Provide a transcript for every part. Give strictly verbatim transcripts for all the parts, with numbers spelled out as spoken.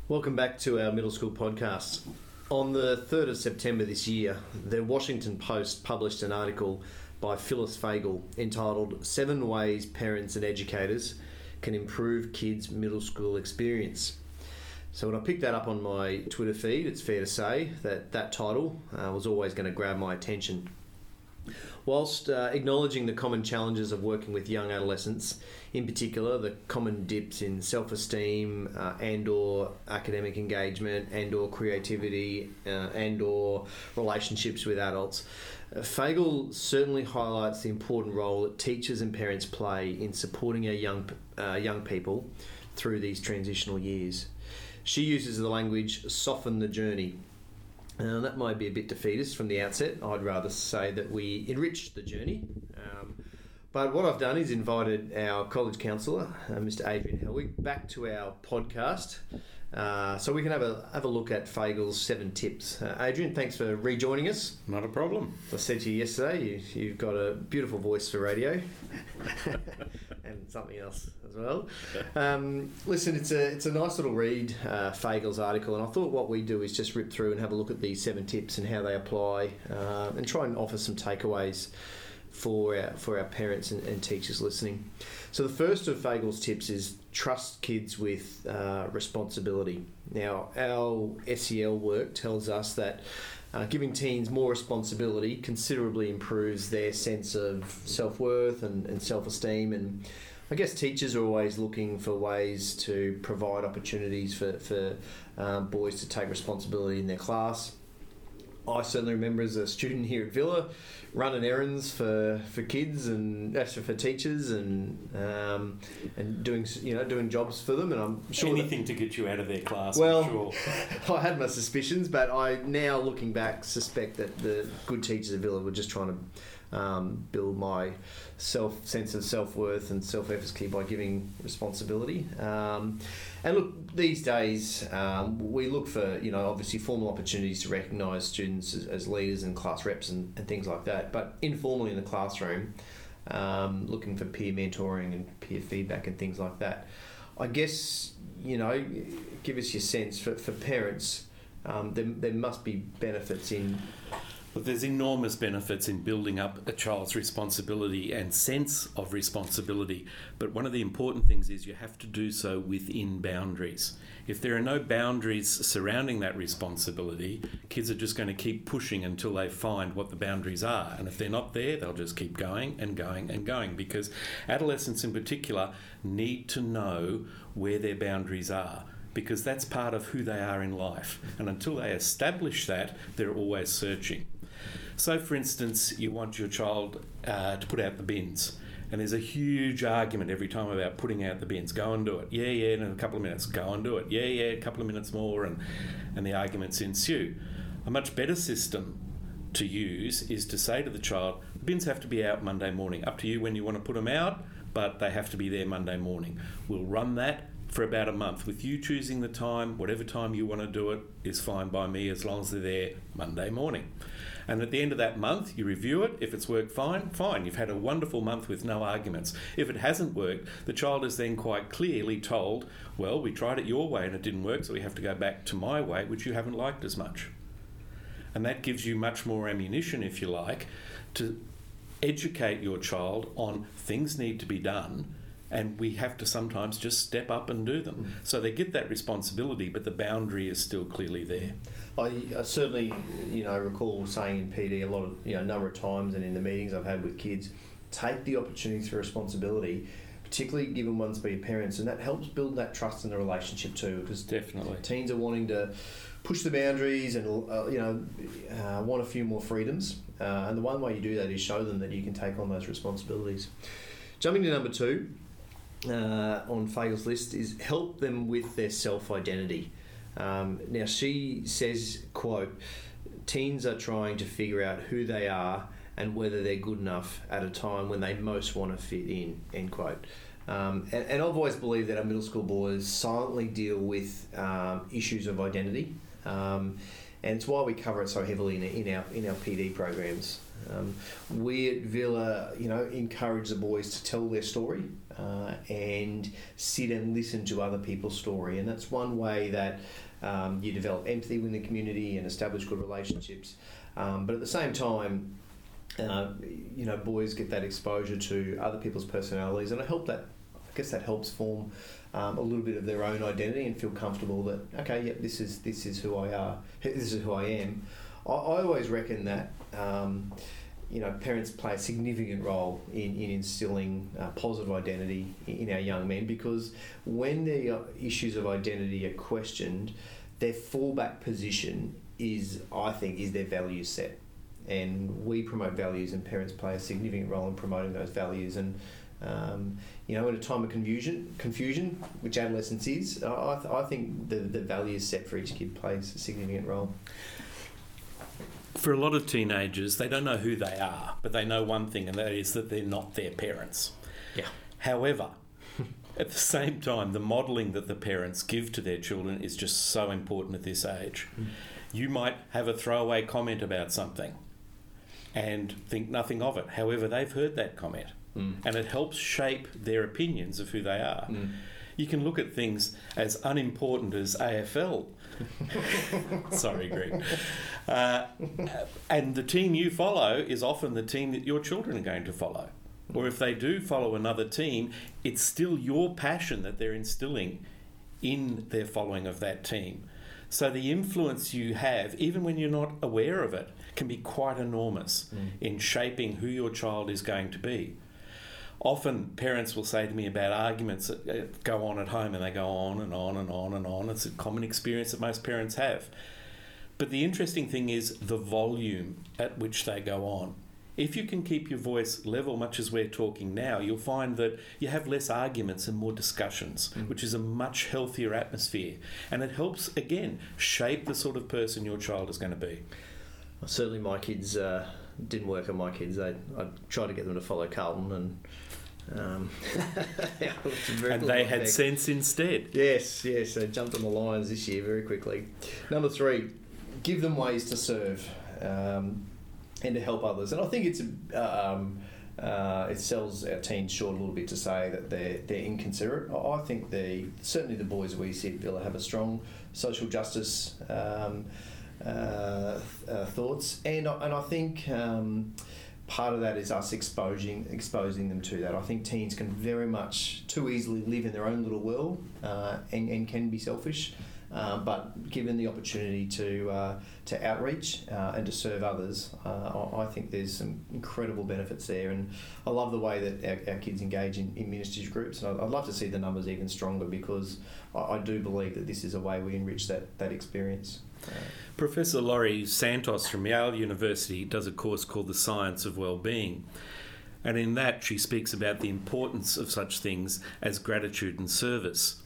Welcome back to our middle school podcast. On the third of September this year, the Washington Post published an article by Phyllis Fagel entitled Seven Ways Parents and Educators Can Improve Kids' Middle School Experience. So when I picked that up on my Twitter feed, it's fair to say that that title uh, was always going to grab my attention. Whilst uh, acknowledging the common challenges of working with young adolescents, in particular the common dips in self-esteem uh, and or academic engagement and or creativity uh, and or relationships with adults, uh, Fagel certainly highlights the important role that teachers and parents play in supporting our young, uh, young people through these transitional years. She uses the language, soften the journey. Uh, that might be a bit defeatist from the outset. I'd rather say that we enrich the journey. Um, but what I've done is invited our college counsellor, uh, Mister Adrian Helwig, back to our podcast uh, so we can have a have a look at Fagel's seven tips. Uh, Adrian, thanks for rejoining us. Not a problem. As I said to you yesterday, you, you've got a beautiful voice for radio and something else as well. Um, listen, it's a it's a nice little read, uh, Fagel's article, and I thought what we do is just rip through and have a look at these seven tips and how they apply, uh, and try and offer some takeaways for our, for our parents and, and teachers listening. So the first of Fagel's tips is trust kids with uh, responsibility. Now, our S E L work tells us that uh, giving teens more responsibility considerably improves their sense of self-worth and, and self-esteem, and I guess teachers are always looking for ways to provide opportunities for, for um, boys to take responsibility in their class. I certainly remember as a student here at Villa running errands for, for kids and actually for teachers and um, and doing you know doing jobs for them, and I'm sure anything that, to get you out of their class. Well, I'm sure. I had my suspicions, but I now looking back suspect that the good teachers at Villa were just trying to um, build my self sense of self-worth and self-efficacy by giving responsibility. Um, and look, these days um, we look for, you know, obviously formal opportunities to recognise students as, as leaders and class reps and, and things like that, but informally in the classroom, um, looking for peer mentoring and peer feedback and things like that. I guess, you know, give us your sense for, for parents, um, there, there must be benefits in... But there's enormous benefits in building up a child's responsibility and sense of responsibility. But one of the important things is you have to do so within boundaries. If there are no boundaries surrounding that responsibility, kids are just going to keep pushing until they find what the boundaries are. And if they're not there, they'll just keep going and going and going, because adolescents in particular need to know where their boundaries are, because that's part of who they are in life. And until they establish that, they're always searching. So, for instance, you want your child uh, to put out the bins, and there's a huge argument every time about putting out the bins. Go and do it. Yeah, yeah, in a couple of minutes. Go and do it. Yeah, yeah, a couple of minutes more, and, and the arguments ensue. A much better system to use is to say to the child, the bins have to be out Monday morning. Up to you when you want to put them out, but they have to be there Monday morning. We'll run that for about a month, with you choosing the time. Whatever time you want to do it is fine by me, as long as they're there Monday morning. And at the end of that month, you review it. If it's worked fine, fine. You've had a wonderful month with no arguments. If it hasn't worked, the child is then quite clearly told, well, we tried it your way and it didn't work, so we have to go back to my way, which you haven't liked as much. And that gives you much more ammunition, if you like, to educate your child on things need to be done, and we have to sometimes just step up and do them. So they get that responsibility, but the boundary is still clearly there. I, I certainly, you know, recall saying in P D a lot of, you know, a number of times, and in the meetings I've had with kids, take the opportunities for responsibility, particularly given ones by your parents, and that helps build that trust in the relationship too. Because definitely, teens are wanting to push the boundaries and uh, you know uh, want a few more freedoms, uh, and the one way you do that is show them that you can take on those responsibilities. Jumping to number two. Uh, on Fagel's list is help them with their self-identity. Um, now she says, quote, teens are trying to figure out who they are and whether they're good enough at a time when they most want to fit in, end quote. Um, and, and I've always believed that our middle school boys silently deal with um, issues of identity, um, and it's why we cover it so heavily in, in our in our P D programs. Um, we at Villa, you know, encourage the boys to tell their story, uh, and sit and listen to other people's story. And that's one way that um, you develop empathy within the community and establish good relationships. Um, but at the same time, uh, you know, boys get that exposure to other people's personalities, and I help that. I guess that helps form um, a little bit of their own identity and feel comfortable that okay, yep, this is this is who I are. This is who I am. I, I always reckon that um, you know parents play a significant role in, in instilling uh, positive identity in our young men, because when the issues of identity are questioned, their fallback position is, I think, is their value set. And we promote values, and parents play a significant role in promoting those values. And um, you know, in a time of confusion, confusion, which adolescence is, I, th- I think the the values set for each kid plays a significant role. For a lot of teenagers, they don't know who they are, but they know one thing, and that is that they're not their parents. Yeah. However, at the same time, the modelling that the parents give to their children is just so important at this age. Mm. You might have a throwaway comment about something and think nothing of it. However, they've heard that comment, mm. and it helps shape their opinions of who they are. Mm. You can look at things as unimportant as A F L. Sorry, Greg. Uh, and the team you follow is often the team that your children are going to follow. Or if they do follow another team, it's still your passion that they're instilling in their following of that team. So the influence you have, even when you're not aware of it, can be quite enormous mm. in shaping who your child is going to be. Often parents will say to me about arguments that go on at home, and they go on and on and on and on. It's a common experience that most parents have. But the interesting thing is the volume at which they go on. If you can keep your voice level, much as we're talking now, you'll find that you have less arguments and more discussions, mm. which is a much healthier atmosphere. And it helps, again, shape the sort of person your child is going to be. Well, certainly my kids uh, didn't work on my kids. They, I tried to get them to follow Carlton, and um, yeah, and they had effect. Sense instead. Yes, yes, they jumped on the Lions this year very quickly. Number three, give them ways to serve. Um, and to help others. And I think it's um, uh, it sells our teens short a little bit to say that they're they're inconsiderate. I think the certainly the boys we see at Villa have a strong social justice um, uh, uh, thoughts, and I, and I think um, part of that is us exposing exposing them to that. I think teens can very much too easily live in their own little world uh, and, and can be selfish. Uh, but given the opportunity to uh, to outreach uh, and to serve others, uh, I, I think there's some incredible benefits there. And I love the way that our, our kids engage in, in ministries groups. And I'd, I'd love to see the numbers even stronger, because I, I do believe that this is a way we enrich that, that experience. Uh, Professor Laurie Santos from Yale University does a course called The Science of Wellbeing. And in that, she speaks about the importance of such things as gratitude and service.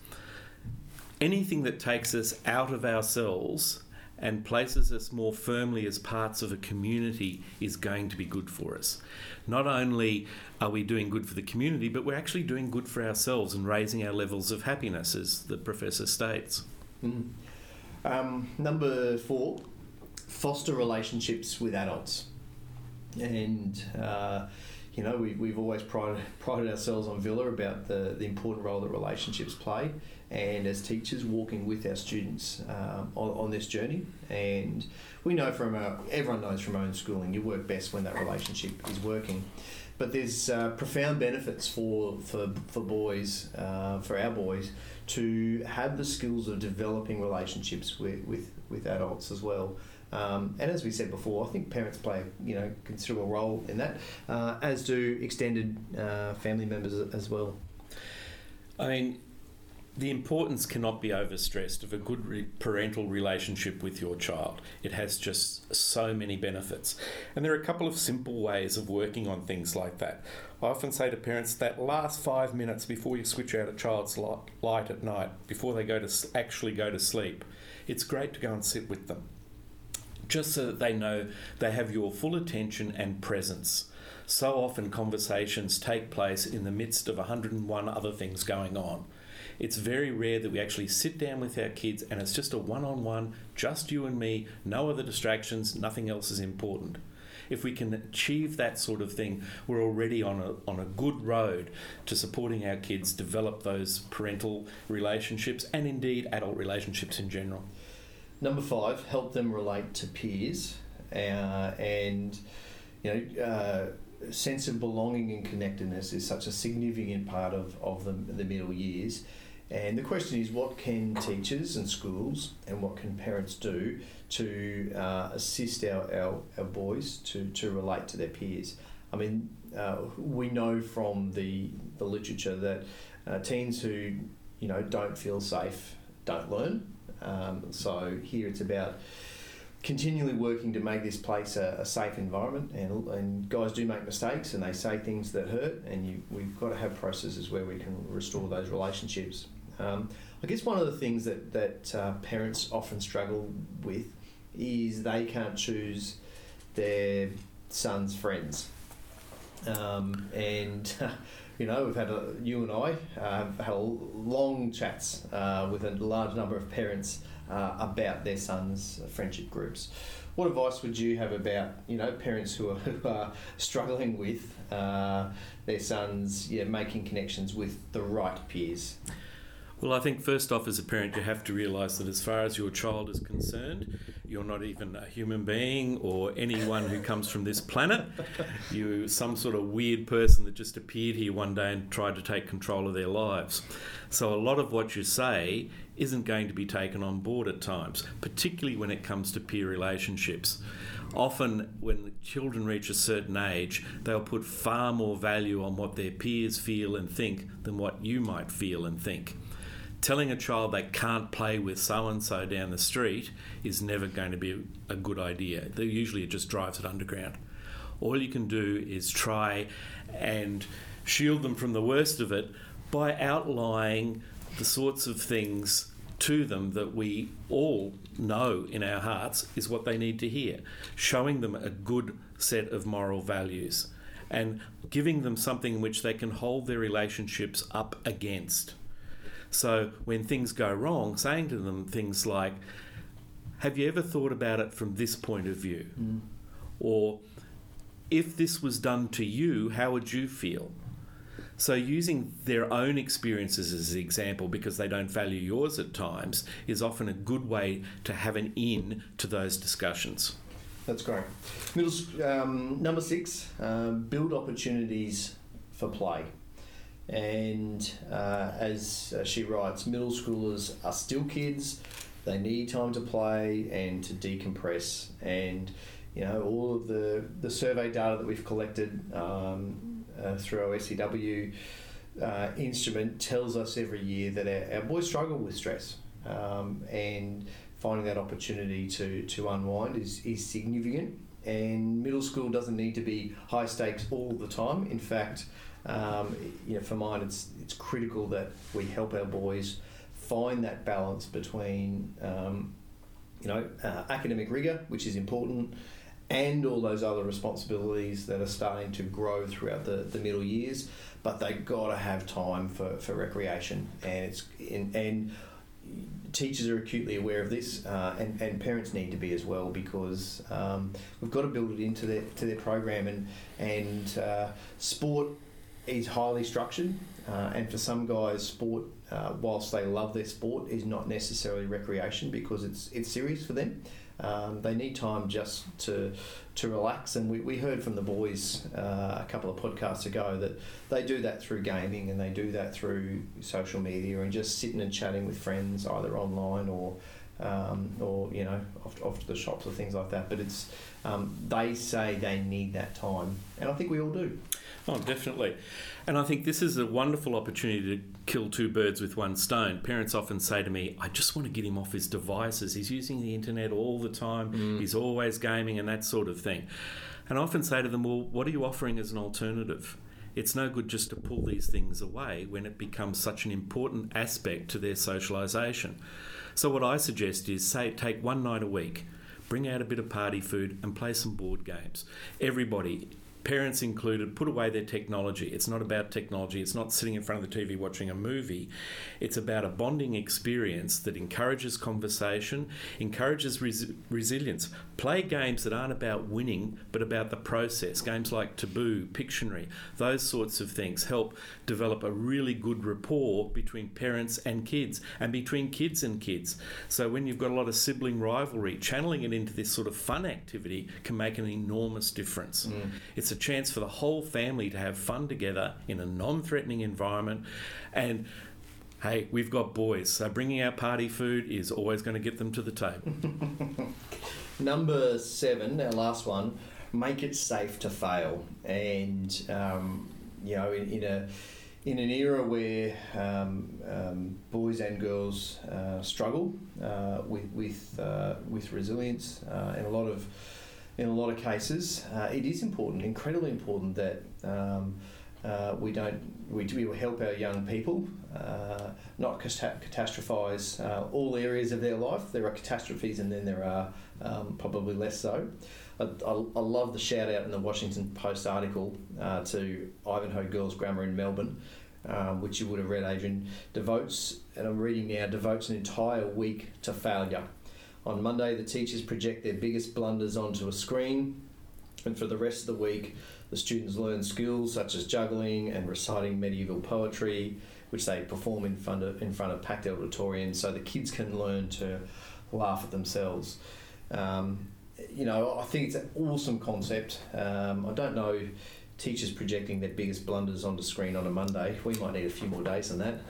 Anything that takes us out of ourselves and places us more firmly as parts of a community is going to be good for us. Not only are we doing good for the community, but we're actually doing good for ourselves and raising our levels of happiness, as the professor states. Mm. Um, number four, foster relationships with adults. And uh, you know, we, we've always prided, prided ourselves on Villa about the, the important role that relationships play, and as teachers walking with our students um, on, on this journey. And we know from our, everyone knows from our own schooling, you work best when that relationship is working. But there's uh, profound benefits for for, for boys, uh, for our boys, to have the skills of developing relationships with, with, with adults as well. Um, and as we said before, I think parents play, you know, considerable role in that, uh, as do extended uh, family members as well. I mean, the importance cannot be overstressed of a good re- parental relationship with your child. It has just so many benefits. And there are a couple of simple ways of working on things like that. I often say to parents that last five minutes before you switch out a child's light at night, before they go to actually go to sleep, it's great to go and sit with them, just so that they know they have your full attention and presence. So often conversations take place in the midst of one hundred and one other things going on. It's very rare that we actually sit down with our kids and it's just a one-on-one, just you and me, no other distractions, nothing else is important. if we can achieve that sort of thing, we're already on a on a good road to supporting our kids develop those parental relationships and indeed adult relationships in general. Number five, help them relate to peers, uh, and you know, uh, sense of belonging and connectedness is such a significant part of of the, the middle years. And the question is, what can teachers and schools and what can parents do to uh, assist our, our, our boys to, to relate to their peers? I mean, uh, we know from the, the literature that uh, teens who, you know, don't feel safe don't learn. Um, so here it's about continually working to make this place a, a safe environment, and, and guys do make mistakes and they say things that hurt, and you, we've got to have processes where we can restore those relationships. Um, I guess one of the things that, that uh, parents often struggle with is they can't choose their son's friends. Um, and, you know, we've had, a, you and I uh, have had a long chats uh, with a large number of parents uh, about their sons' friendship groups. What advice would you have about, you know, parents who are, who are struggling with uh, their sons yeah, making connections with the right peers? Well, I think first off, as a parent, you have to realise that as far as your child is concerned, you're not even a human being or anyone who comes from this planet. You're some sort of weird person that just appeared here one day and tried to take control of their lives. So a lot of what you say isn't going to be taken on board at times, particularly when it comes to peer relationships. Often when the children reach a certain age, they'll put far more value on what their peers feel and think than what you might feel and think. Telling a child they can't play with so-and-so down the street is never going to be a good idea. Usually it just drives it underground. All you can do is try and shield them from the worst of it by outlining the sorts of things to them that we all know in our hearts is what they need to hear. Showing them a good set of moral values and giving them something which they can hold their relationships up against. So when things go wrong, saying to them things like, have you ever thought about it from this point of view? Mm. Or, if this was done to you, how would you feel? So using their own experiences as an example, because they don't value yours at times, is often a good way to have an in to those discussions. That's great. Middle, um, number six, um, build opportunities for play. And uh, as uh, she writes, middle schoolers are still kids. They need time to play and to decompress. And you know, all of the, the survey data that we've collected um, uh, through our S C W uh, instrument tells us every year that our, our boys struggle with stress. Um, and finding that opportunity to, to unwind is, is significant. And middle school doesn't need to be high stakes all the time. In fact, Um, you know, for mine, it's it's critical that we help our boys find that balance between, um, you know, uh, academic rigour, which is important, and all those other responsibilities that are starting to grow throughout the, the middle years. But they've got to have time for, for recreation, and it's and, and teachers are acutely aware of this, uh, and, and parents need to be as well, because um, we've got to build it into their to their program, and and uh, sport is highly structured, uh, and for some guys, sport, uh, whilst they love their sport, is not necessarily recreation because it's it's serious for them. Um, they need time just to to relax, and we, we heard from the boys uh, a couple of podcasts ago that they do that through gaming, and they do that through social media and just sitting and chatting with friends, either online or um, or you know off, off to the shops or things like that. But it's um, they say they need that time, and I think we all do. Oh, definitely. And I think this is a wonderful opportunity to kill two birds with one stone. Parents often say to me, I just want to get him off his devices. He's using the internet all the time. Mm. He's always gaming and that sort of thing. And I often say to them, well, what are you offering as an alternative? It's no good just to pull these things away when it becomes such an important aspect to their socialisation. So what I suggest is, say, take one night a week, bring out a bit of party food and play some board games. Everybody parents included, put away their technology. It's not about technology. It's not sitting in front of the T V watching a movie. It's about a bonding experience that encourages conversation, encourages res- resilience. Play games that aren't about winning, but about the process. Games like Taboo, Pictionary, those sorts of things help develop a really good rapport between parents and kids, and between kids and kids. So when you've got a lot of sibling rivalry, channeling it into this sort of fun activity can make an enormous difference. Mm. It's a chance for the whole family to have fun together in a non-threatening environment. And hey, we've got boys, so bringing out party food is always going to get them to the table. Number seven, our last one, make it safe to fail. And, um, you know, in, in a in an era where um, um, boys and girls uh, struggle uh, with with uh, with resilience uh, in a lot of in a lot of cases, uh, it is important, incredibly important, that um, uh, we don't we we will help our young people uh, not cata- catastrophise uh, all areas of their life. There are catastrophes, and then there are um, probably less so. I, I, I love the shout out in the Washington Post article uh, to Ivanhoe Girls Grammar in Melbourne, um, which you would have read, Adrian, devotes, and I'm reading now, devotes an entire week to failure. On Monday, the teachers project their biggest blunders onto a screen, and for the rest of the week, the students learn skills such as juggling and reciting medieval poetry, which they perform in front of, in front of packed auditoriums, so the kids can learn to laugh at themselves. Um, you know, I think it's an awesome concept. Um, I don't know teachers projecting their biggest blunders onto screen on a Monday. We might need a few more days than that.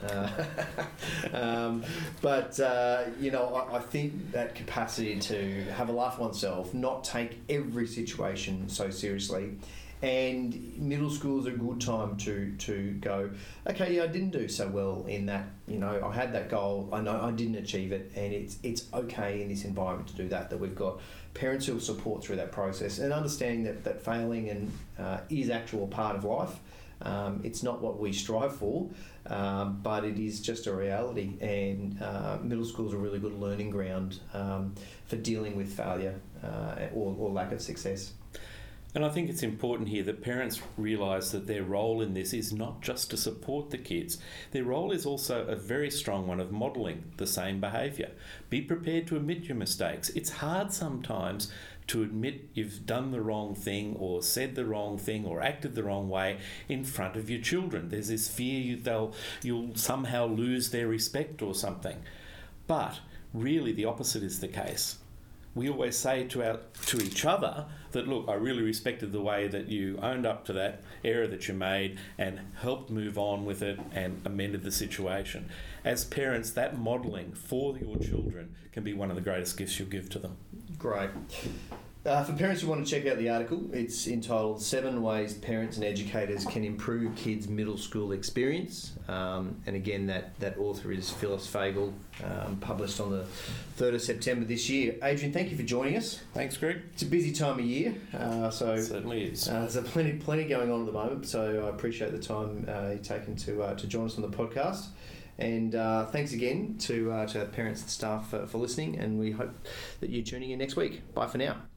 Uh, um, but, uh, you know, I, I think that capacity to have a laugh at oneself, not take every situation so seriously. And middle school is a good time to, to go, okay, yeah, I didn't do so well in that. You know, I had that goal. I know I didn't achieve it, and it's it's okay in this environment to do that. That we've got parents who will support through that process, and understanding that, that failing and uh, is actual part of life. Um, it's not what we strive for, um, but it is just a reality. And uh, middle school is a really good learning ground um, for dealing with failure uh, or, or lack of success. And I think it's important here that parents realise that their role in this is not just to support the kids. Their role is also a very strong one of modelling the same behaviour. Be prepared to admit your mistakes. It's hard sometimes to admit you've done the wrong thing or said the wrong thing or acted the wrong way in front of your children. There's this fear you, they'll, you'll somehow lose their respect or something. But really the opposite is the case. We always say to our to each other that, look, I really respected the way that you owned up to that error that you made and helped move on with it and amended the situation. As parents, that modelling for your children can be one of the greatest gifts you'll give to them. Great. Uh, for parents who want to check out the article, it's entitled Seven Ways Parents and Educators Can Improve Kids' Middle School Experience. Um, and again, that, that author is Phyllis Fagel, um, published on the third of September this year. Adrian, thank you for joining us. Thanks, Greg. It's a busy time of year. Uh, so it certainly is. Uh, there's plenty, plenty going on at the moment, so I appreciate the time uh, you've taken to, uh, to join us on the podcast. And uh, thanks again to, uh, to our parents and staff for, for listening, and we hope that you're tuning in next week. Bye for now.